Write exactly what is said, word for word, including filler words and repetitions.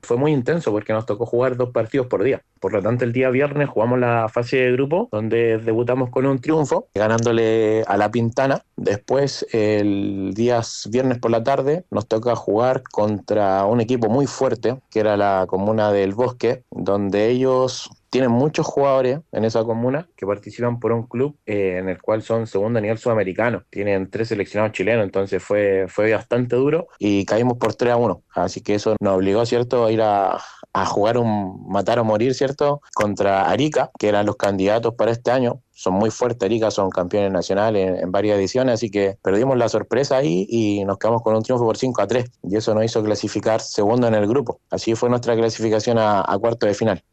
Fue muy intenso porque nos tocó jugar dos partidos por día. Por lo tanto, el día viernes jugamos la fase de grupo, donde debutamos con un triunfo, ganándole a La Pintana. Después, el día viernes por la tarde, nos toca jugar contra un equipo muy fuerte, que era la comuna del Bosque, donde ellos tienen muchos jugadores en esa comuna que participan por un club eh, en el cual son segundo a nivel sudamericano. Tienen tres seleccionados chilenos, entonces fue, fue bastante duro y caímos por tres a uno. Así que eso nos obligó, ¿cierto?, a ir a, a jugar un matar o morir, ¿cierto?, contra Arica, que eran los candidatos para este año. Son muy fuertes, Arica son campeones nacionales en, en varias ediciones, así que perdimos la sorpresa ahí y nos quedamos con un triunfo por cinco a tres, y eso nos hizo clasificar segundo en el grupo. Así fue nuestra clasificación a, a cuarto de final.